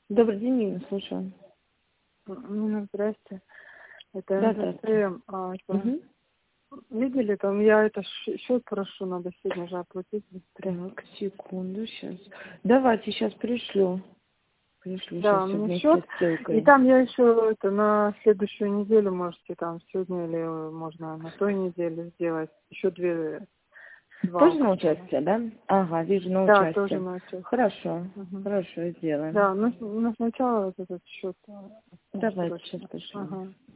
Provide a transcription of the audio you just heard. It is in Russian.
Добрый день, Нина, слушаю. Ну, здрасте. Это Да, здравствуйте. Мгм. видели, там я счет прошу, надо сегодня же оплатить быстрее. Так, секунду, сейчас. Давайте, сейчас пришлю. Пришлю сейчас Да, у все меня вместе счет. с И ссылкой. там я еще на следующую неделю можете там сегодня или можно на той неделе сделать. Еще два Тоже на упаковки. участие, да? Ага, вижу, на Да, тоже участие. на счет. Хорошо, Мгм. хорошо, сделаем. Да, но сначала вот этот счет Давайте, сейчас срочно. пришлю. Ага.